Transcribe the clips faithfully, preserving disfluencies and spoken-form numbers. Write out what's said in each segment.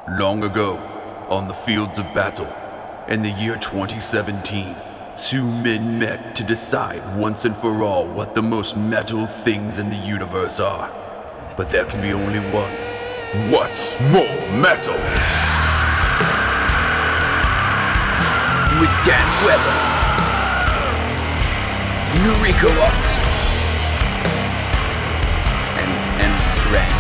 Long ago, on the fields of battle, in the year twenty seventeen, two men met to decide once and for all what the most metal things in the universe are. But there can be only one. What's more metal? With Dan Weber, Noriko Ott, and, and Randy.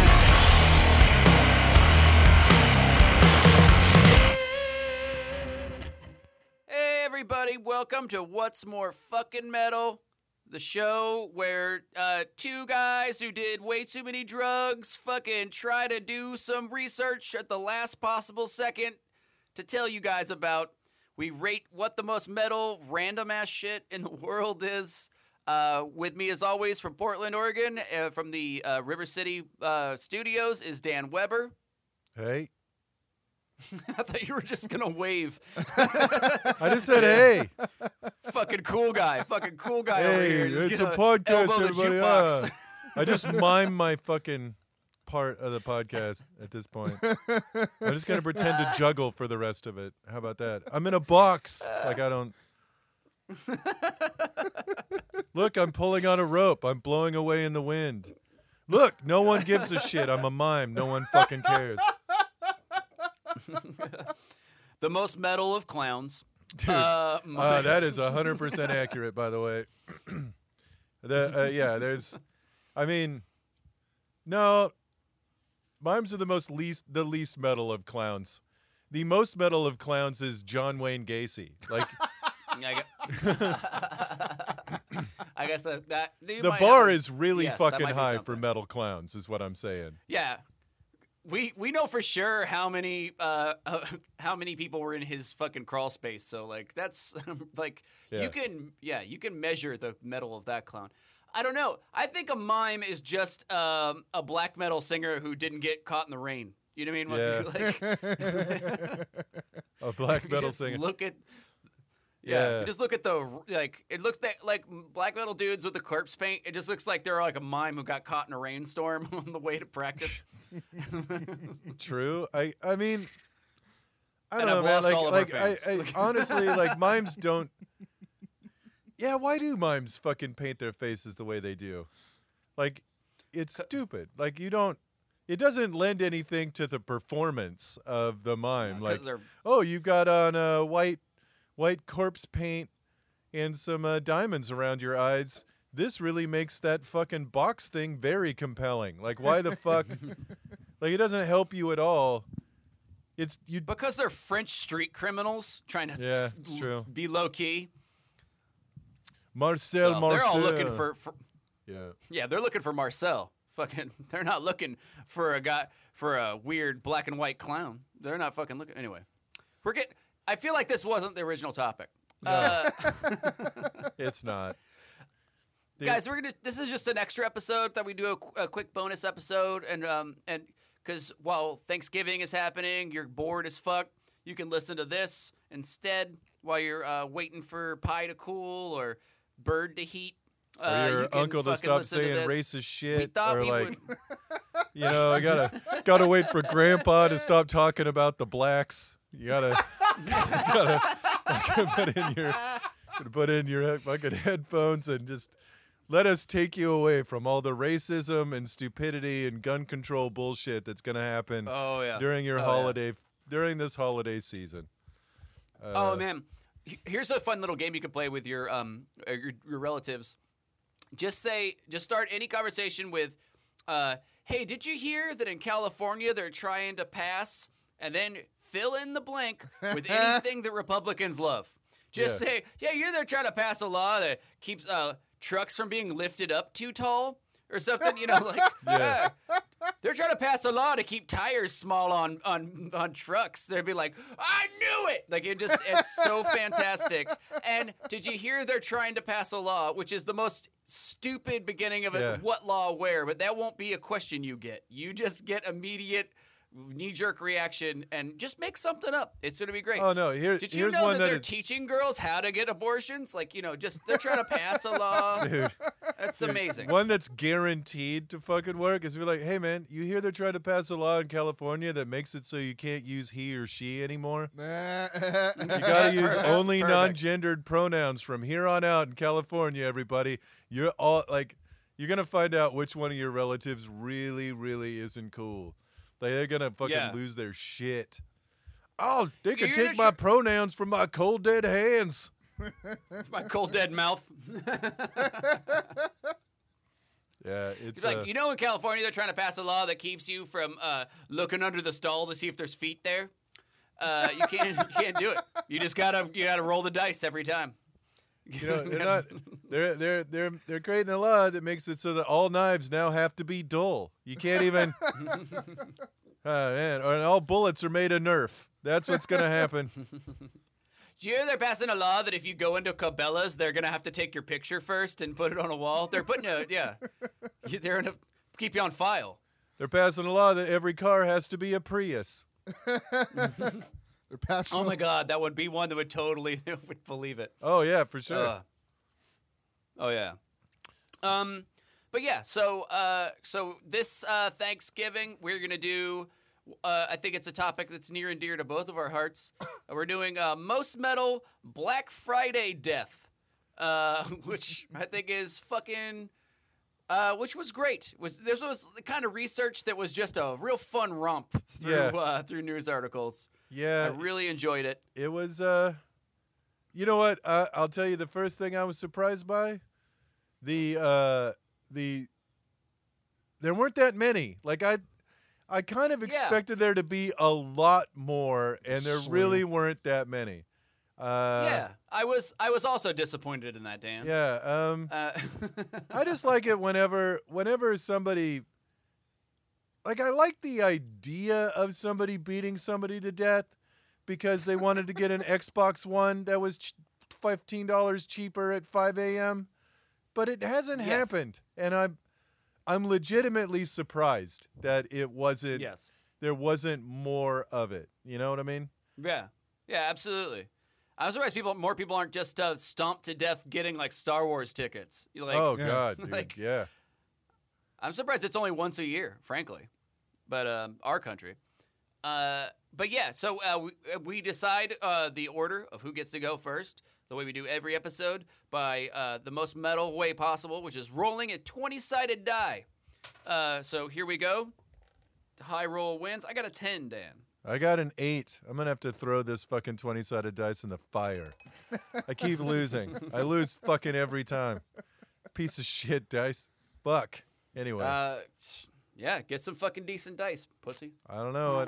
Hey everybody, welcome to What's More Fucking Metal, the show where uh, two guys who did way too many drugs fucking try to do some research at the last possible second to tell you guys about. We rate what the most metal, random-ass shit in the world is. Uh, with me, as always, from Portland, Oregon, uh, from the uh, River City uh, studios, is Dan Weber. Hey. I thought you were just going to wave. I just said hey. Fucking cool guy. Fucking cool guy Hey, over here. Just it's a gonna podcast, elbow the everybody. jukebox. Ah. I just mime my fucking part of the podcast at this point. I'm just going to pretend to juggle for the rest of it. How about that? I'm in a box. Like I don't... Look, I'm pulling on a rope. I'm blowing away in the wind. Look, no one gives a shit. I'm a mime. No one fucking cares. The most metal of clowns. Dude, Uh, uh, that is one hundred percent accurate, by the way. the, uh, yeah, there's... I mean... No... Mimes are the most least, the least metal of clowns. The most metal of clowns is John Wayne Gacy. Like I guess, I guess that, that you the might bar have- is really yes, that fucking might be high for something. metal clowns, is what I'm saying. Yeah, we we know for sure how many uh, uh how many people were in his fucking crawl space. So like that's like Yeah. you can yeah you can measure the metal of that clown. I don't know. I think a mime is just um, a black metal singer who didn't get caught in the rain. You know what I mean? Yeah. Like, A black you metal just singer. look at yeah, Yeah. you just look at the like it looks that like black metal dudes with the corpse paint. It just looks like they're like a mime who got caught in a rainstorm on the way to practice. True. I I mean, I And don't know, I've man. lost Like, all of our like I, fans. I honestly, like mimes don't. Yeah, why do mimes fucking paint their faces the way they do? Like, it's stupid. Like, you don't. It doesn't lend anything to the performance of the mime. 'Cause Like, they're- oh, you've got on uh, white, white corpse paint and some uh, diamonds around your eyes. This really makes that fucking box thing very compelling. Like, why the fuck? Like, it doesn't help you at all. It's you. because they're French street criminals trying to Yeah, s- it's true. be low key. Marcel, So Marcel. they're all looking for, for Yeah. yeah, they're looking for Marcel. Fucking, they're not looking for a guy for a weird black and white clown. They're not fucking looking. Anyway, we're getting. I feel like this wasn't the original topic. Uh, It's not. The- guys, we're gonna. This is just an extra episode that we do a, qu- a quick bonus episode, and um and because while Thanksgiving is happening, you're bored as fuck. You can listen to this instead while you're uh, waiting for pie to cool or bird to heat. Or Uh, your you can uncle to fucking stop listen to saying this. racist shit, thought or we like, would- you know, I gotta gotta wait for Grandpa to stop talking about the blacks. You gotta, you gotta fucking put in your put in your fucking headphones and just let us take you away from all the racism and stupidity and gun control bullshit that's gonna happen Oh yeah. during your Oh, yeah. holiday during this holiday season. Uh, Oh man, H- here's a fun little game you can play with your um uh, your, your relatives. Just say, just start any conversation with, uh, "Hey, did you hear that in California they're trying to pass?" And then fill in the blank with anything that Republicans love. Just Yeah. say, "Yeah, you're they're trying to pass a law that keeps uh, trucks from being lifted up too tall." Or something, you know, like Yeah. uh, they're trying to pass a law to keep tires small on on on trucks. They'd be like, "I knew it!" Like it just, it's so fantastic. And did you hear they're trying to pass a law, which is the most stupid beginning of it? Yeah. What law where? But that won't be a question you get. You just get immediate knee-jerk reaction and just make something up. It's going to be great. Oh no, here, Did you here's know one that they're is, teaching girls how to get abortions? Like, you know, just they're trying to pass a law. dude, That's amazing. one that's guaranteed to fucking work is we're like, hey man, you hear they're trying to pass a law in California that makes it so you can't use he or she anymore? You gotta use Perfect. only Perfect. non-gendered pronouns from here on out in California, everybody. You're all like, you're gonna find out which one of your relatives really, really isn't cool. Like, they're gonna fucking Yeah. lose their shit. Oh, they can You're take the my tr- pronouns from my cold dead hands. My cold dead mouth. Yeah, it's It's like, uh, you know, in California, they're trying to pass a law that keeps you from uh, looking under the stall to see if there's feet there. Uh, you can't, you can't do it. You just gotta, you gotta roll the dice every time. you know, they're not. They're they're they're they're creating a law that makes it so that all knives now have to be dull. You can't even. Oh man, or all bullets are made of Nerf. That's what's gonna happen. Do you hear they're passing a law that if you go into Cabela's, they're gonna have to take your picture first and put it on a wall? They're putting a yeah, they're gonna keep you on file. They're passing a law that every car has to be a Prius. They're passing. Oh my God, that would be one that would totally would believe it. Oh yeah, for sure. Uh, oh yeah. Um, but yeah, so uh, so this uh, Thanksgiving we're gonna do. Uh, I think it's a topic that's near and dear to both of our hearts. We're doing uh, most metal Black Friday death, uh, which I think is fucking. Uh, which was great. Was this was the kind of research that was just a real fun romp through Yeah. uh, through news articles. I Yeah, really enjoyed it. it was. Uh, you know what? Uh, I'll tell you the first thing I was surprised by. The uh, the there weren't that many. Like I, I kind of Yeah. expected there to be a lot more, and there Slew. really weren't that many. Uh, yeah, I was I was also disappointed in that, Dan. Yeah. Um, Uh, I just like it whenever whenever somebody like I like the idea of somebody beating somebody to death because they wanted to get an Xbox One that was ch- fifteen dollars cheaper at five a.m. But it hasn't Yes. happened, and I'm I'm legitimately surprised that it wasn't yes. there wasn't more of it. You know what I mean? Yeah. Yeah, absolutely. I'm surprised people more people aren't just uh, stomped to death getting like Star Wars tickets. You Like, oh yeah. God, dude, like- yeah. I'm surprised it's only once a year, frankly. But um, our country. Uh, but yeah, so uh, we, uh, we decide uh, the order of who gets to go first, the way we do every episode, by uh, the most metal way possible, which is rolling a twenty-sided die. Uh, so here we go. High roll wins. I got a ten, Dan. I got an eight. I'm gonna have to throw this fucking twenty-sided dice in the fire. I keep losing. I lose fucking every time. Piece of shit dice. Fuck. Anyway, Uh, yeah, get some fucking decent dice, pussy. I don't know.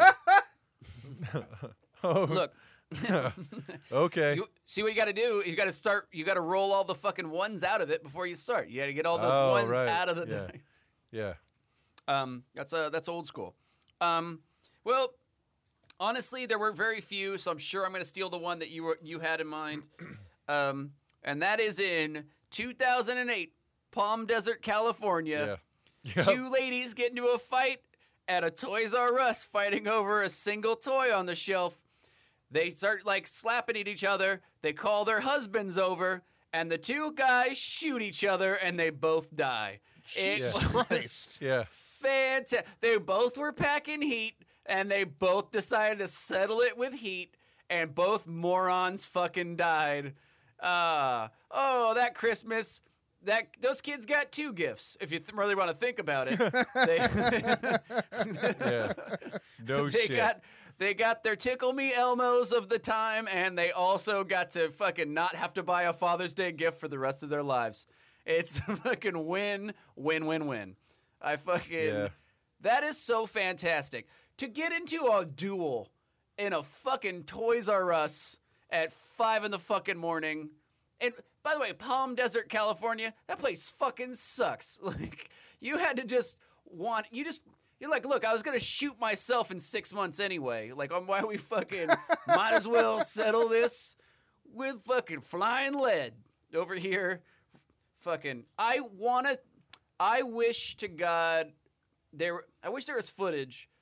oh, Look, okay. you, see what you got to do? You got to start. You got to roll all the fucking ones out of it before you start. You got to get all those Oh, ones right. out of the Yeah. die. Yeah. Um, that's uh, that's old school. Um, well, honestly, there were very few, so I'm sure I'm going to steal the one that you were, you had in mind. Um, and that is in two thousand eight, Palm Desert, California. Yeah. Yep. Two ladies get into a fight at a Toys R Us, fighting over a single toy on the shelf. They start like slapping at each other. They call their husbands over, and the two guys shoot each other, and they both die. It Jesus was Christ. Yeah. fantastic. They both were packing heat, and they both decided to settle it with heat, and both morons fucking died. Uh, oh, that Christmas. That those kids got two gifts. If you th- really want to think about it, they, Yeah. No they shit. got they got their Tickle Me Elmos of the time, and they also got to fucking not have to buy a Father's Day gift for the rest of their lives. It's a fucking win, win, win, win. I fucking Yeah. that is so fantastic to get into a duel in a fucking Toys R Us at five in the fucking morning. And by the way, Palm Desert, California, that place fucking sucks. Like, you had to just want, you just, you're like, look, I was going to shoot myself in six months anyway. Like, um, why we fucking, might as well settle this with fucking flying lead over here. Fucking, I want to, I wish to God there, I wish there was footage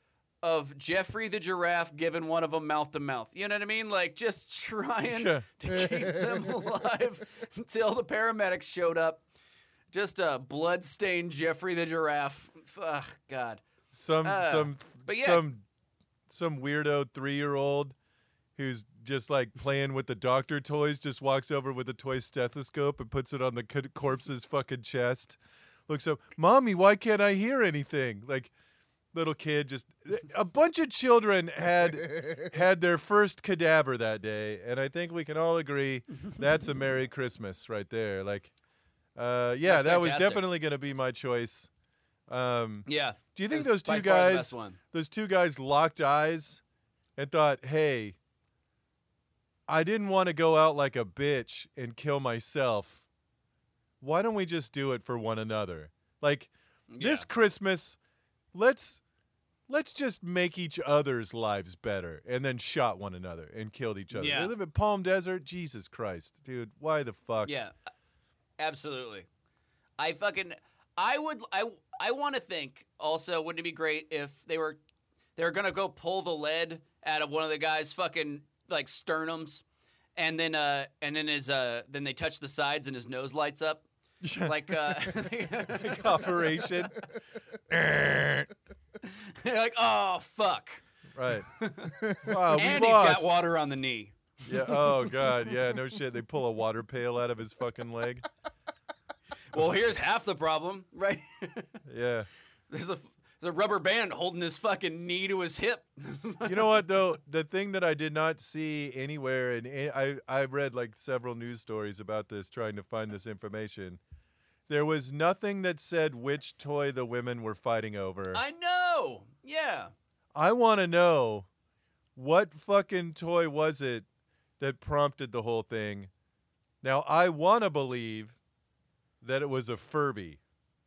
of Jeffrey the giraffe giving one of them mouth to mouth. You know what I mean? Like just trying Yeah. to keep them alive until the paramedics showed up. Just a blood-stained Jeffrey the giraffe. Ugh, God. Some Uh, some but yeah. some some weirdo three year old who's just like playing with the doctor toys just walks over with a toy stethoscope and puts it on the co- corpse's fucking chest. Looks up, Mommy, why can't I hear anything? Like little kid, just a bunch of children had had their first cadaver that day, and I think we can all agree that's a Merry Christmas right there. Like, uh, yeah, That's that was fantastic. definitely going to be my choice. Um, Yeah. do you think It's those by two far the guys, best one. those two guys locked eyes and thought, hey, I didn't want to go out like a bitch and kill myself. Why don't we just do it for one another? Like this Yeah. Christmas, let's let's just make each other's lives better, and then shot one another and killed each other. Yeah. They live in Palm Desert. Jesus Christ, dude, why the fuck? Yeah, absolutely. I fucking I would I I want to think also wouldn't it be great if they were they were gonna go pull the lead out of one of the guys' fucking like sternums, and then uh and then his uh then they touch the sides and his nose lights up like uh Operation. they're like oh fuck Right. Wow, we and he's lost. got water on the knee. Yeah. Oh God. Yeah. No shit. They pull a water pail out of his fucking leg. Well, here's half the problem, right? Yeah. There's a there's a rubber band holding his fucking knee to his hip. You know what though? The thing that I did not see anywhere, and I I read like several news stories about this, trying to find this information. There was nothing that said which toy the women were fighting over. I know. Yeah. I want to know what fucking toy was it that prompted the whole thing. Now I want to believe that it was a Furby.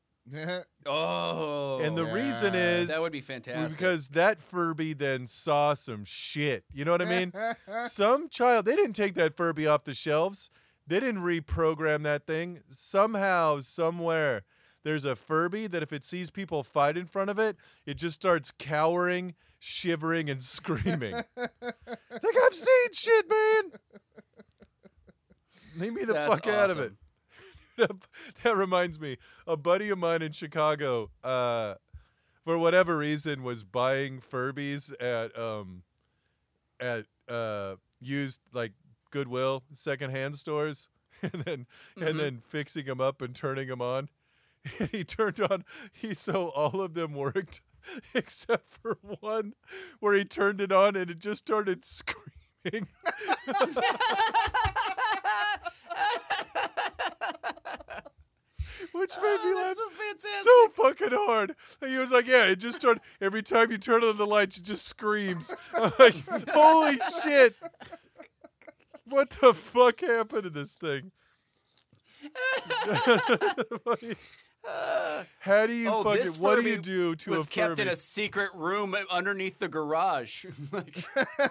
Oh. And the yeah. reason is that would be fantastic. because that Furby then saw some shit. You know what I mean? Some child, they didn't take that Furby off the shelves. They didn't reprogram that thing. Somehow, somewhere, there's a Furby that if it sees people fight in front of it, it just starts cowering, shivering, and screaming. It's like, I've seen shit, man. Leave me the That's fuck out of it. awesome. That reminds me, a buddy of mine in Chicago, uh, for whatever reason, was buying Furbies at um, at uh, used like Goodwill secondhand stores, and then Mhm. and then fixing them up and turning them on. And he turned on. He so all of them worked, except for one, where he turned it on and it just started screaming. Which made me Oh, laugh that's so fantastic. so fucking hard. And he was like, yeah, it just started, every time you turn on the lights, it just screams. I'm like, holy shit. What the fuck happened to this thing? How do you Oh, fucking, this what do you Furby do to was a kept Furby? in a secret room underneath the garage. Like,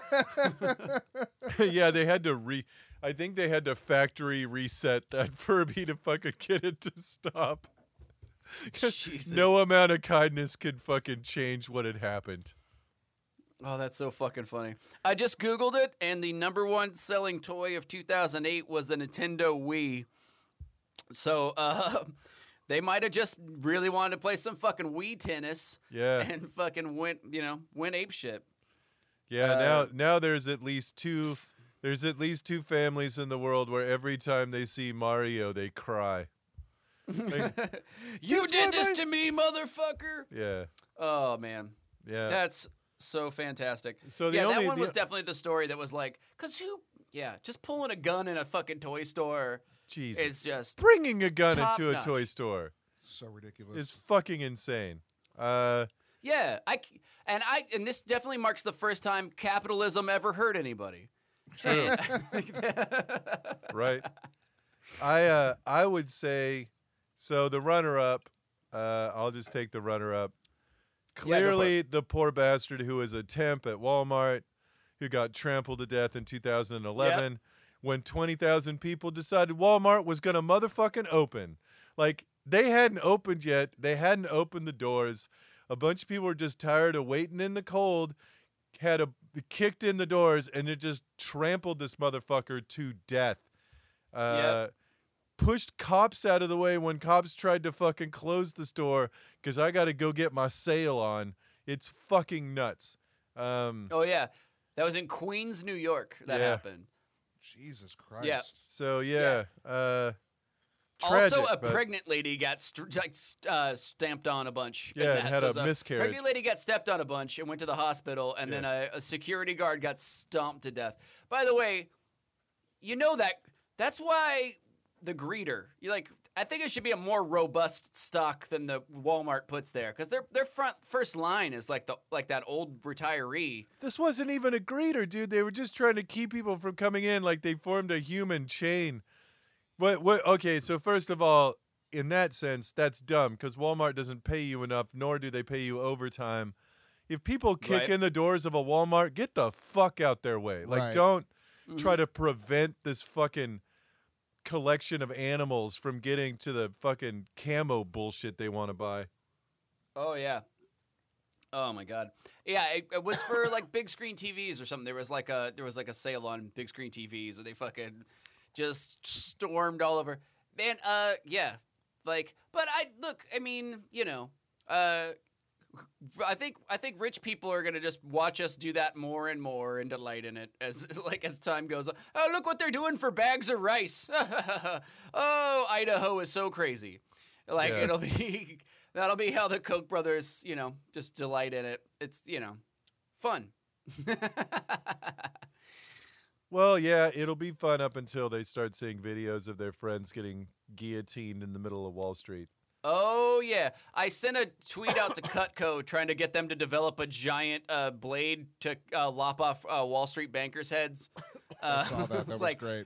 Yeah, they had to re, I think they had to factory reset that Furby to fucking get it to stop. 'Cause Jesus. no amount of kindness could fucking change what had happened. Oh, that's so fucking funny. I just Googled it, and the number one selling toy of two thousand eight was the Nintendo Wii. So, uh, they might have just really wanted to play some fucking Wii tennis Yeah. and fucking went, you know, went apeshit. Yeah, Uh, now now there's at least two there's at least two families in the world where every time they see Mario they cry. Like, You That's did why this my- to me, motherfucker! yeah. Oh, man. Yeah. That's so fantastic. So the yeah, only- that one the- was definitely the story that was like, because who, yeah, just pulling a gun in a fucking toy store Jesus. is just, Bringing a gun top into a notch. toy store So ridiculous. is fucking insane. Uh yeah. I, c- and I, and this definitely marks the first time capitalism ever hurt anybody. True. Right. I uh I would say so the runner up, uh I'll just take the runner up. for Clearly the poor bastard who was a temp at Walmart who got trampled to death in two thousand eleven when twenty thousand people decided Walmart was going to motherfucking open. Like they hadn't opened yet. They hadn't opened the doors. A bunch of people were just tired of waiting in the cold, had a kicked in the doors, and it just trampled this motherfucker to death. Uh, Yep. Pushed cops out of the way when cops tried to fucking close the store because I got to go get my sale on. It's fucking nuts. Um, Oh yeah, that was in Queens, New York. That Yeah. happened. Jesus Christ. Yeah. so yeah, uh, Also, tragic, a but- pregnant lady got st- like, st- uh, stamped on a bunch. in Yeah, that. and had So a it's miscarriage. Pregnant lady got stepped on a bunch and went to the hospital, and then Yeah. a, a security guard got stomped to death. By the way, you know that that's why the greeter. You like. I think it should be a more robust stock than the Walmart puts there, because their their front first line is like the like that old retiree. This wasn't even a greeter, dude. They were just trying to keep people from coming in, like they formed a human chain. What? What? Okay, so first of all, in that sense, that's dumb because Walmart doesn't pay you enough, nor do they pay you overtime. If people kick Right. in the doors of a Walmart, get the fuck out their way. Like, Right. don't Mm-hmm. try to prevent this fucking collection of animals from getting to the fucking camo bullshit they want to buy. Oh yeah. Oh my god. Yeah, it, it was for like big screen T Vs or something. There was like a there was like a sale on big screen T Vs, and they fucking just stormed all over. Man, uh, yeah, like, but I look. I mean, you know, uh, I think I think rich people are gonna just watch us do that more and more and delight in it as like as time goes on. Oh, look what they're doing for bags of rice. Oh, Idaho is so crazy. Like Yeah. it'll be that'll be how the Koch brothers, you know, just delight in it. It's you know, fun. Well, yeah, it'll be fun up until they start seeing videos of their friends getting guillotined in the middle of Wall Street. Oh yeah, I sent a tweet out to Cutco trying to get them to develop a giant uh, blade to uh, lop off uh, Wall Street bankers' heads. Uh, I saw that. That it's was like, great.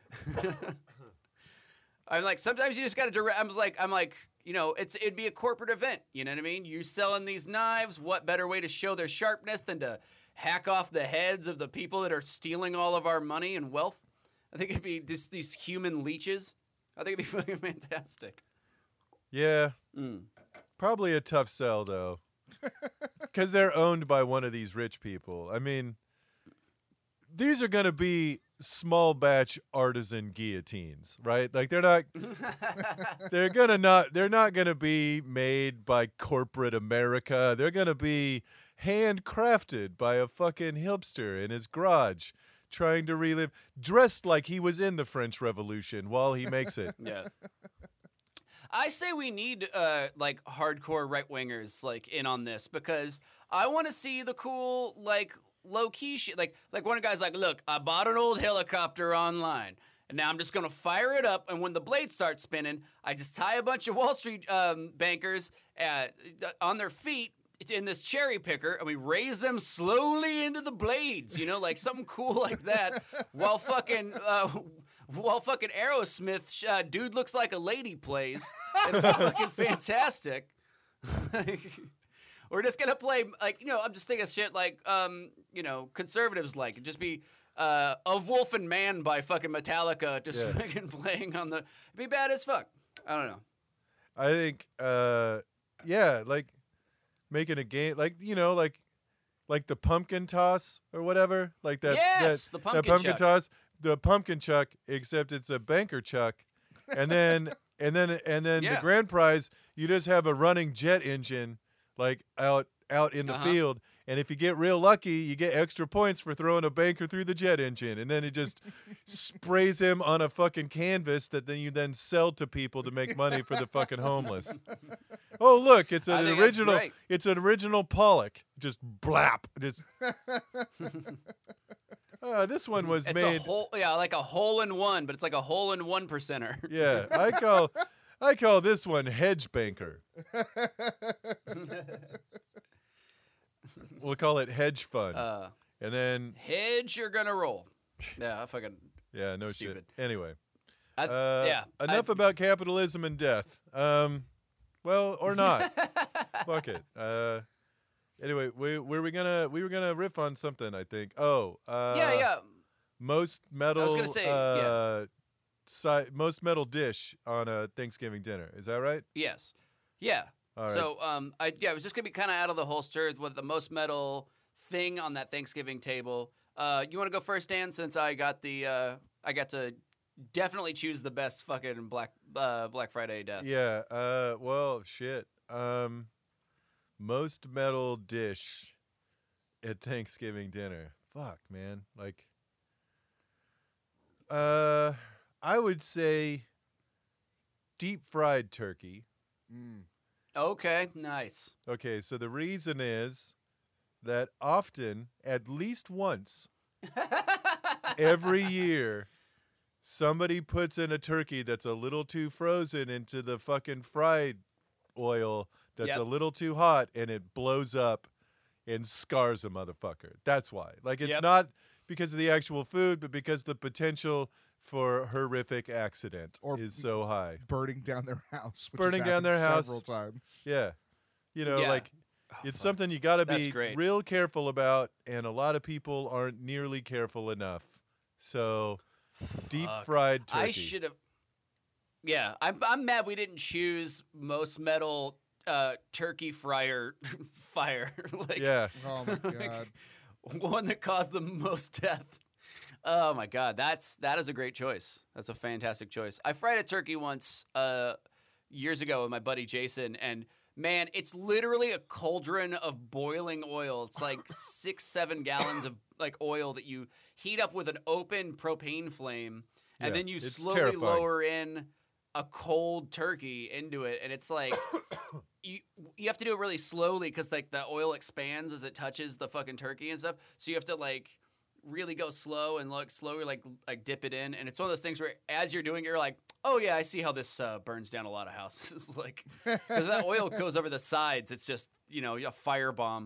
I'm like, sometimes you just got to direct. I'm like, I'm like, you know, it's it'd be a corporate event. You know what I mean? You selling these knives. What better way to show their sharpness than to hack off the heads of the people that are stealing all of our money and wealth? I think it'd be this, these human leeches. I think it'd be fucking fantastic. Yeah, Mm. probably a tough sell, though. Because they're owned by one of these rich people. I mean, these are going to be small batch artisan guillotines, right? Like they're not they're going to not they're not going to be made by corporate America. They're going to be handcrafted by a fucking hipster in his garage trying to relive, dressed like he was in the French Revolution while he makes it. Yeah. I say we need uh like hardcore right wingers like in on this, because I want to see the cool like low key shit. Like like one guy's like, look, I bought an old helicopter online, and now I'm just gonna fire it up, and when the blade starts spinning, I just tie a bunch of Wall Street um, bankers uh, on their feet in this cherry picker, and we raise them slowly into the blades. You know, like something cool like that, while fucking. Uh, While fucking Aerosmith, uh, dude looks like a lady plays. It'll be fucking fantastic. We're just gonna play like you know. I'm just thinking of shit like um you know conservatives like it'd just be uh Of Wolf and Man by fucking Metallica just Yeah. fucking playing on the. It'd be bad as fuck. I don't know. I think, uh, yeah, like making a game, like you know, like like the pumpkin toss or whatever, like that. Yes, that, the pumpkin that pumpkin chuck. toss, the pumpkin chuck, except it's a banker chuck, and then and then and then Yeah. the grand prize, you just have a running jet engine, like out out in the Uh-huh. field. And if you get real lucky, you get extra points for throwing a banker through the jet engine. And then it just sprays him on a fucking canvas that then you then sell to people to make money for the fucking homeless. Oh, look, it's I an think that's original great. it's an original Pollock. Just blap. Just uh, this one was It's made a hole, yeah, like a hole in one, but it's like a hole in one percenter. Yeah, I call I call this one hedge banker. We'll call it hedge fund. Uh, and then hedge, you're gonna roll. Yeah, I fucking. yeah, no stupid. shit. Anyway, I, uh, yeah. enough I, about capitalism and death. Um, well, or not. Fuck it. Uh, anyway, we were we gonna we were gonna riff on something. I think. Oh, uh, yeah, yeah. Most metal. gonna say, uh, si- most metal dish on a Thanksgiving dinner. Is that right? Yes. Yeah. All right. So, um, I yeah, it was just gonna be kind of out of the holster with the most metal thing on that Thanksgiving table. Uh, you want to go first, Dan? Since I got the, uh, I got to definitely choose the best fucking Black uh, Black Friday death. Yeah. Uh. Well, shit. Um. Most metal dish at Thanksgiving dinner. Fuck, man. Like. Uh, I would say deep fried turkey. Mm. Okay, nice. Okay, so the reason is that often, at least once, every year, somebody puts in a turkey that's a little too frozen into the fucking fried oil that's Yep. a little too hot, and it blows up and scars a motherfucker. That's why. Like, it's Yep. not because of the actual food, but because the potential for horrific accident Or is so high. Burning down their house. Which Burning has down their happened house. several times. Yeah. You know, Yeah. like, it's something you got to That's be great. real careful about, and a lot of people aren't nearly careful enough. So, deep Fuck. fried turkey. I should have. Yeah, I'm. I'm mad we didn't choose most metal uh, turkey fryer fire. like, Yeah. Oh my god. one that caused the most death. Oh my god, that's that is a great choice. That's a fantastic choice. I fried a turkey once uh, years ago with my buddy Jason, and man, it's literally a cauldron of boiling oil. It's like six, seven gallons of like oil that you heat up with an open propane flame, and Yeah, then you it's slowly terrifying. lower in a cold turkey into it, and it's like. You you have to do it really slowly because like the oil expands as it touches the fucking turkey and stuff. So you have to like really go slow and look slowly like like dip it in. And it's one of those things where as you're doing it, you're like, oh yeah, I see how this uh, burns down a lot of houses. like because that oil goes over the sides. It's just you know a firebomb.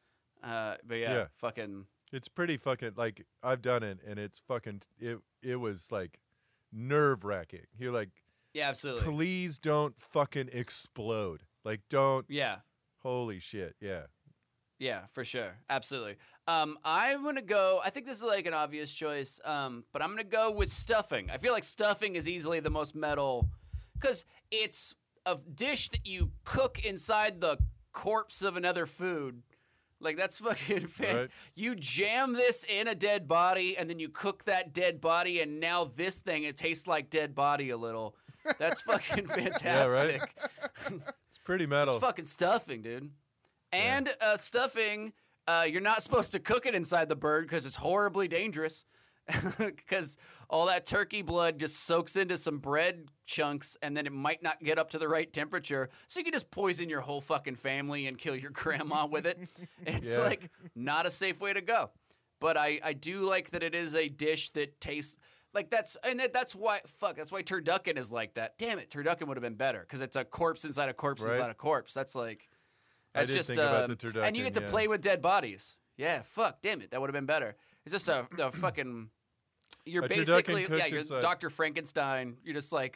Uh, but yeah, Yeah. fucking It's pretty fucking, like, I've done it, and it's fucking, it, it was, like, nerve-wracking. You're like, yeah, absolutely. please don't fucking explode. Like, don't, Yeah. holy shit, yeah. Yeah, for sure. Absolutely. Um, I'm going to go, I think this is like an obvious choice, um, but I'm going to go with stuffing. I feel like stuffing is easily the most metal because it's a dish that you cook inside the corpse of another food. Like, that's fucking fantastic. Right. You jam this in a dead body, and then you cook that dead body, and now this thing, it tastes like dead body a little. That's fucking fantastic. It's pretty metal. It's fucking stuffing, dude. And uh, stuffing, uh, you're not supposed to cook it inside the bird because it's horribly dangerous. Because all that turkey blood just soaks into some bread chunks, and then it might not get up to the right temperature. So you can just poison your whole fucking family and kill your grandma with it. It's Yeah. like not a safe way to go. But I, I do like that it is a dish that tastes like that's and that, that's why fuck that's why turducken is like that. Damn it, turducken would have been better because it's a corpse inside a corpse Right. inside a corpse. That's like I that's did just think about um, the and you get turducken, to yeah. play with dead bodies. Yeah, fuck, damn it, that would have been better. It's just a the fucking. You're A turducken basically cooked yeah, you're inside- Doctor Frankenstein. You're just like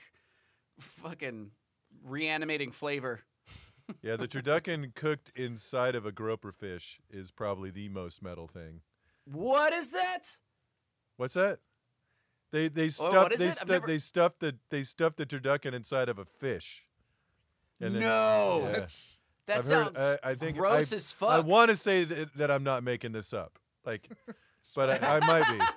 fucking reanimating flavor. Yeah, the turducken cooked inside of a groper fish is probably the most metal thing. What is that? What's that? They they Oh, stuffed what is they it? I've stuffed never- they stuffed the they stuffed the turducken inside of a fish. And then- No. Yeah. That's That I've sounds heard, I, I think gross I, as fuck. I want to say that, that I'm not making this up, like, but I, I might be.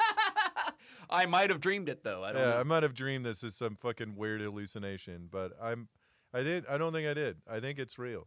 I might have dreamed it though. I don't Yeah, know. I might have dreamed this as some fucking weird hallucination, but I'm, I did. I don't think I did. I think it's real.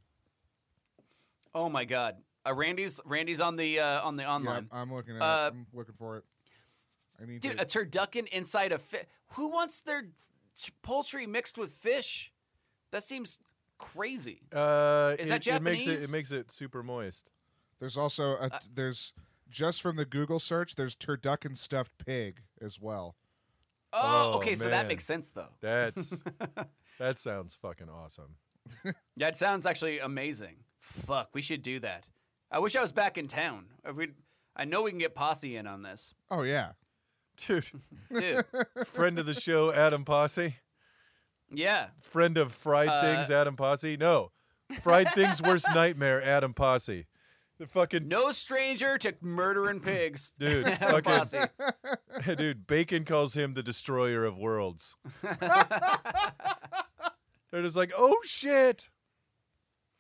Oh my god. Uh, Randy's Randy's on the uh, on the yeah, online. I'm looking at Uh, it. I'm looking for it. I need Dude, to. a turducken inside a fish. Who wants their t- poultry mixed with fish? That seems crazy. Uh, Is it, that It makes it, Japanese? it makes it super moist. There's also Uh, a, there's just from the Google search. There's turducken stuffed pig as well. Oh, Oh, okay, so that man. makes sense though. That's that sounds fucking awesome. That sounds actually amazing. Fuck, we should do that. I wish I was back in town. If we, I know we can get Posse in on this, Oh yeah. Dude, dude. friend of the show, Adam Posse. Yeah, Friend of Fried Uh, Things, Adam Posse. No, Fried Things' worst nightmare, Adam Posse. The fucking no stranger to murdering pigs, Dude, Adam fucking- Posse. dude. Bacon calls him the destroyer of worlds. They're just like, oh shit.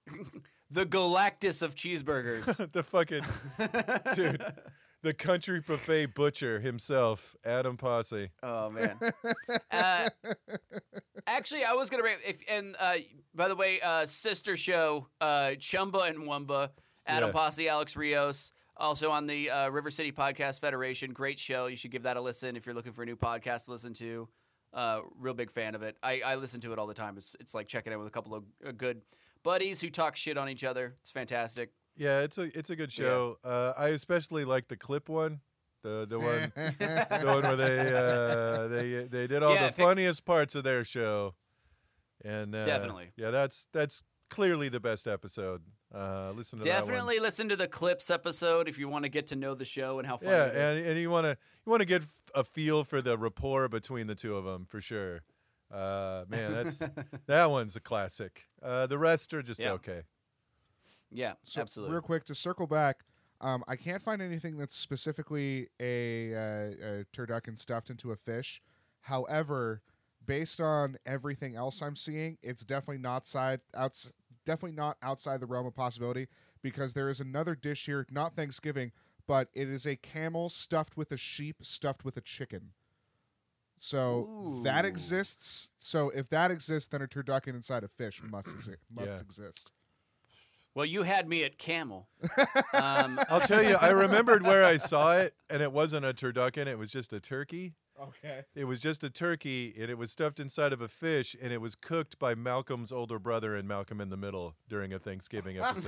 the Galactus of cheeseburgers. the fucking dude, the country buffet butcher himself, Adam Posse. Oh man. Uh, actually, I was gonna bring if and uh, by the way, uh, sister show, uh, Chumba and Wumba, Adam Yeah. Posse, Alex Rios, also on the uh, River City Podcast Federation. Great show. You should give that a listen if you're looking for a new podcast to listen to. Uh, real big fan of it. I, I listen to it all the time. It's it's like checking in with a couple of uh, good buddies who talk shit on each other. It's fantastic. Yeah, it's a it's a good show. Uh, I especially like the clip one, the the one the one where they uh, they they did all Yeah, the pick- funniest parts of their show, and uh, Definitely. yeah, that's that's clearly the best episode. Uh, listen to Definitely listen to the clips episode if you want to get to know the show and how that funny one. it Yeah, is. and and you want to you want to get a feel for the rapport between the two of them for sure. Uh, man, that's that one's a classic. Uh, the rest are just Yeah. okay. Yeah, So, absolutely. Real quick to circle back, um, I can't find anything that's specifically a, uh, a turducken stuffed into a fish. However, based on everything else I'm seeing, it's definitely not side outs, definitely not outside the realm of possibility because there is another dish here, not Thanksgiving, but it is a camel stuffed with a sheep stuffed with a chicken. So that Ooh. exists. So if that exists, then a turducken inside a fish must exi- must Yeah. exist. Well, you had me at camel. Um, I'll tell you, I remembered where I saw it, and it wasn't a turducken; it was just a turkey. Okay. It was just a turkey, and it was stuffed inside of a fish, and it was cooked by Malcolm's older brother in Malcolm in the Middle during a Thanksgiving episode.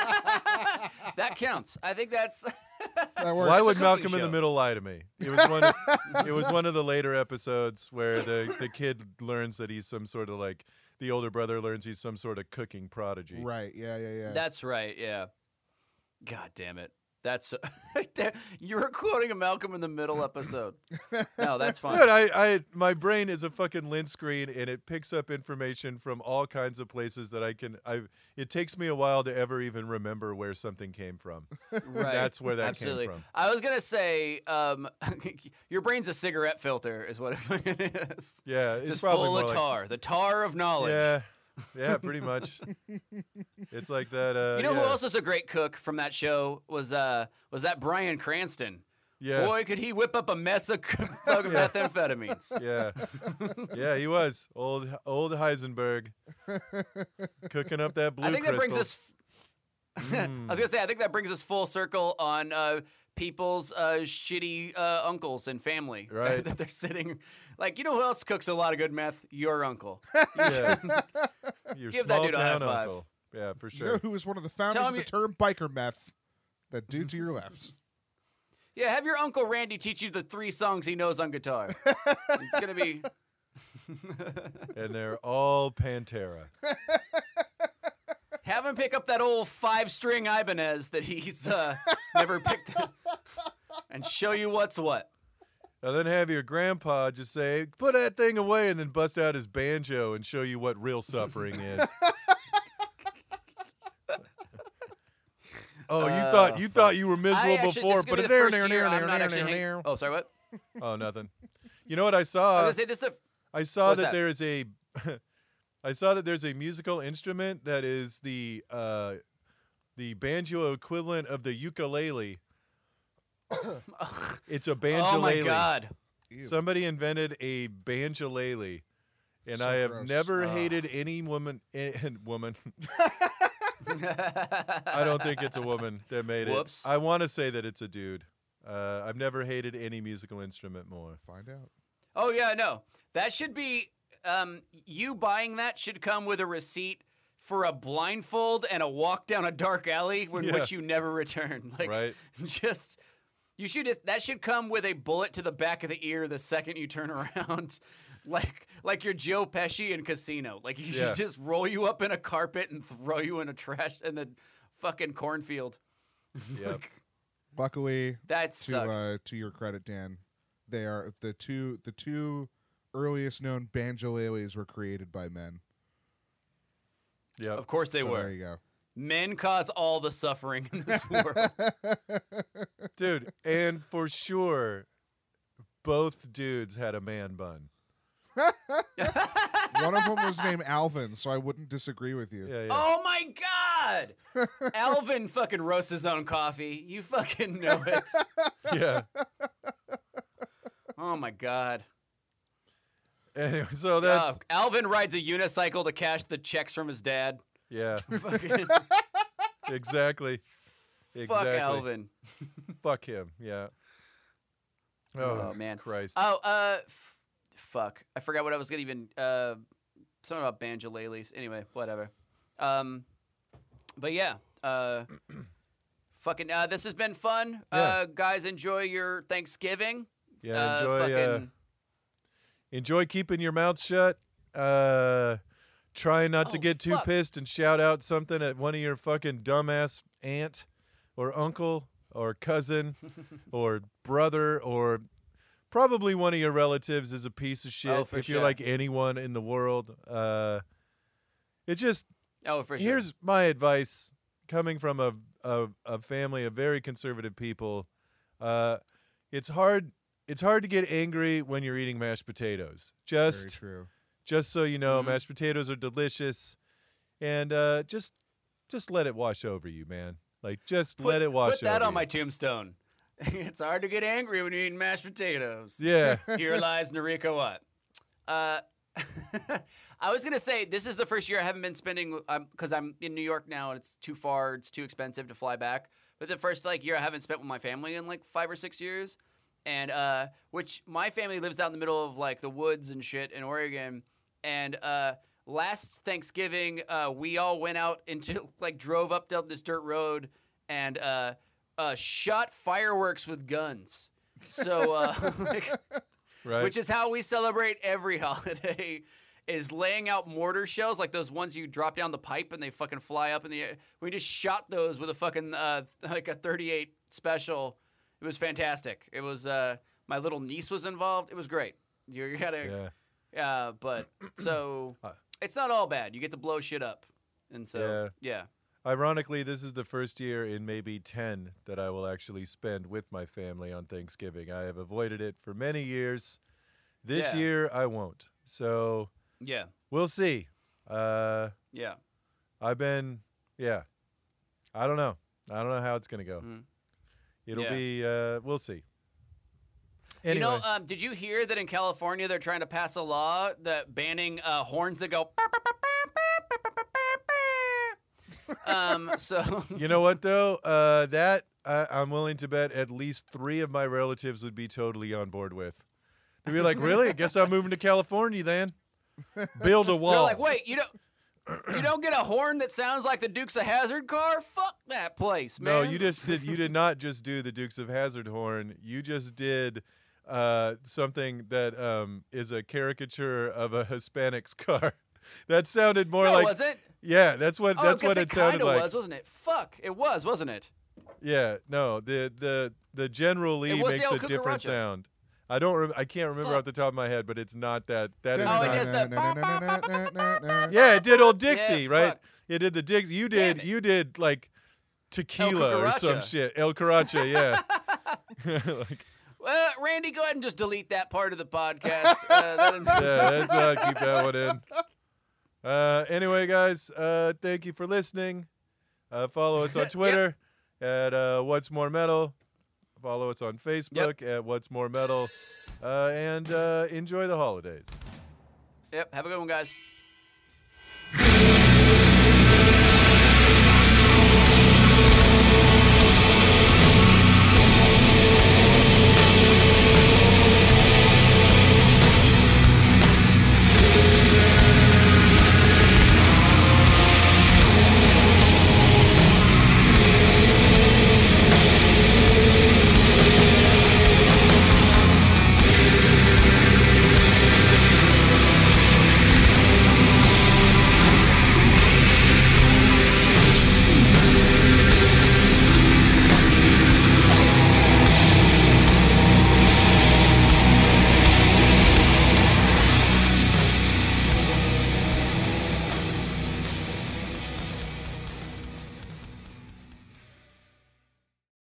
that counts. I think that's. That works. Why It's a would cooking Malcolm in show. the Middle lie to me? It was one. Of, it was one of the later episodes where the the kid learns that he's some sort of like the older brother learns he's some sort of cooking prodigy. Right. Yeah. Yeah. Yeah. That's right. Yeah. God damn it. That's you were quoting a Malcolm in the Middle episode. No, that's fine. Dude, I, I, my brain is a fucking lint screen, and it picks up information from all kinds of places that I can. I. It takes me a while to ever even remember where something came from. Right. That's where that Absolutely. came from. I was gonna say, um, your brain's a cigarette filter, is what it is. Yeah, it's Just probably full more of like- tar, the tar of knowledge. Yeah, yeah, pretty much. It's like that. Uh, You know yeah. who else is a great cook from that show was uh was that Bryan Cranston. Yeah. Boy, could he whip up a mess of fucking methamphetamines. Yeah, yeah, he was old, old Heisenberg, cooking up that blue I think that brings crystal. us. I was gonna say, I think that brings us full circle on uh, people's uh, shitty uh, uncles and family. Right. that they're sitting, like, you know who else cooks a lot of good meth? Your uncle. Yeah. Your Give that small dude a high town five. uncle. Yeah, for You know sure. who was one of the founders Tell of him the term biker meth? That dude to your left. Yeah, have your uncle Randy teach you the three songs he knows on guitar. It's gonna be. And they're all Pantera. Have him pick up that old five-string Ibanez that he's uh, never picked up and show you what's what. And then have your grandpa just say, "Put that thing away," and then bust out his banjo and show you what real suffering is. Oh, you Uh, thought you fuck. thought you were I miserable actually, this before, is gonna but be the there, first there, year there, I'm not there, actually there, hang- there. Oh, sorry, what? Oh, nothing. You know what I I saw? was gonna say this is the. I saw What's that, that? there is a I saw that there's a musical instrument that is the uh, the banjo equivalent of the ukulele. It's a banjolele. Oh my god. Ew. Somebody invented a banjolele, and So I have gross. never Ugh. hated any woman. eh, woman. I don't think it's a woman that made Whoops. it. I want to say that it's a dude. Uh, I've never hated any musical instrument more. Find out. Oh yeah, no. That should be um you buying that should come with a receipt for a blindfold and a walk down a dark alley in Yeah. which you never return. Like Right. just you should just that should come with a bullet to the back of the ear the second you turn around. Like like you're Joe Pesci in Casino. Like you Yeah. should just roll you up in a carpet and throw you in a trash in the fucking cornfield. Yep. Luckily, That to sucks. uh, to your credit, Dan, they are the two the two earliest known banjoleles were created by men. Yep. Of course they So were. There you go. Men cause all the suffering in this world. Dude, and for sure, both dudes had a man bun. One of them was named Alvin, so I wouldn't disagree with you. Yeah, yeah. Oh my God! Alvin fucking roasts his own coffee. You fucking know it. Yeah. Oh my God. Anyway, so that's Uh, Alvin rides a unicycle to cash the checks from his dad. yeah, Fucking exactly. fuck Exactly. Alvin. Fuck him. Yeah. Oh, Oh, man. Christ. Oh, uh, f- fuck. I forgot what I was gonna even. Uh, something about banjolelees. Anyway, whatever. Um, but yeah. Uh, fucking. Uh, this has been fun. Yeah. Uh, guys, enjoy your Thanksgiving. yeah. uh, Enjoy. fucking. Uh, enjoy keeping your mouth shut. Uh, try not to Oh, get too fuck. pissed and shout out something at one of your fucking dumbass aunt or uncle or cousin or brother or probably one of your relatives is a piece of shit. Oh, for if you're sure. like anyone in the world, uh, it just Oh, for sure. here's my advice coming from a a, a family of very conservative people. Uh, it's hard. It's hard to get angry when you're eating mashed potatoes. Very Just true. just so you know, Mhm. mashed potatoes are delicious, and uh, just just let it wash over you, man. Like just Put, let it wash Put that over on my you. tombstone. It's hard to get angry when you're eating mashed potatoes. Yeah. Here lies Noriko Watt. Uh, I was gonna say this is the first year I haven't been spending because I'm in New York now and it's too far, it's too expensive to fly back. But the first like year I haven't spent with my family in like five or six years, and uh, which my family lives out in the middle of like the woods and shit in Oregon. And uh, last Thanksgiving, uh, we all went out into like drove up down this dirt road and uh, uh, shot fireworks with guns. So uh, like. Right. Which is how we celebrate every holiday, is laying out mortar shells, like those ones you drop down the pipe and they fucking fly up in the air. We just shot those with a fucking, uh, like a thirty-eight special. It was fantastic. It was, uh, my little niece was involved. It was great. You, you gotta, yeah. uh, but, so, Uh, it's not all bad. You get to blow shit up. And so, yeah. Ironically, this is the first year in maybe ten that I will actually spend with my family on Thanksgiving. I have avoided it for many years. This Yeah. year, I won't. So Yeah. we'll see. Uh, Yeah. I've been, yeah. I don't know. I don't know how it's going to go. Mhm. It'll Yeah. be, uh, we'll see. Anyway, You know, um, did you hear that in California they're trying to pass a law that banning uh, horns that go. um. So. you know what, though? Uh, that I, I'm willing to bet at least three of my relatives would be totally on board with. They'd be like, really? I guess I'm moving to California then. Build a wall. They're like, wait, you don't, you don't get a horn that sounds like the Dukes of Hazzard car? Fuck that place, man. No, you just did. You did not just do the Dukes of Hazzard horn. You just did uh, something that um, is a caricature of a Hispanic's car. That sounded more No, like. was it? Yeah, that's what. Oh, that's I guess what it, it sounded kinda like. was, wasn't it? Fuck, it was, wasn't it? Yeah, no, the the the General Lee It was the makes El a different Cucaracha. sound. I don't. Rem- I can't remember Fuck. off the top of my head, but it's not that. That is Oh, it not. does the- Yeah, it did old Dixie, Yeah, right? fuck. It did the Dixie. You Damn did. it. You did like tequila or some Cucaracha. shit. El Caracha, yeah. like, Well, Randy, go ahead and just delete that part of the podcast. Uh, that- yeah, let's not keep that one in. Uh, anyway, guys, uh, thank you for listening. Uh, follow us on Twitter at uh, What's More Metal. Follow us on Facebook at What's More Metal. Uh, and uh, enjoy the holidays. Yep, have a good one, guys.